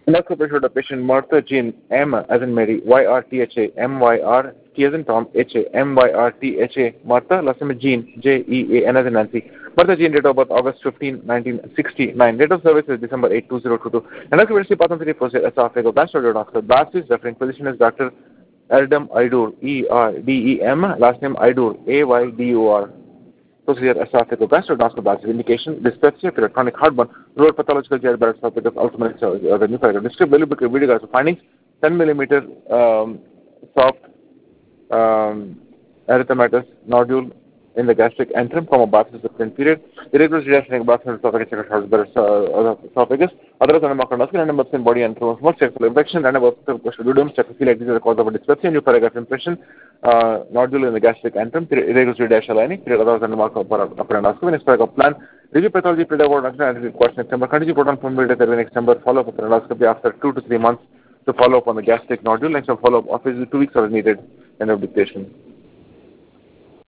Endoscopy showed a patient Martha Jean M as in Mary, YRTHA, MYRT as in Tom, HA, MYRTHA, Martha, last name is Jean, JEAN as in Nancy. Martha Jean, date of birth August 15, 1969. Date of service is December 8, 2022. Endoscopy pathology for esophageal gastroenterologist. Baptist, referring physician is Dr. Erdem Aidur, ERDEM, last name Aidur, AYDUR. Procedure esophageal gastroendoscopy indication, dyspepsia, chronic heartburn, road pathological GI esophagus, ultimate venue for describe video guys findings, 10 millimeter soft erythematous nodule in the gastric antrum from a biopsy subsequent period, irregular reaction biopsy esophagus, otherwise anemochondoscopy, random biopsy in body and through small sexual infection, random biopsy of clostridium, check to feel like this is the cause of a dyspepsia, new paragraph impression, nodule in the gastric antrum, irregular dash aligning, period otherwise anemochondoscopy for upper endoscopy, next paragraph plan, review pathology, period about question next number, continue proton pump build therapy next number, follow up upper endoscopy after 2 to 3 months to follow up on the gastric nodule, next follow up office 2 weeks are needed, end of dictation.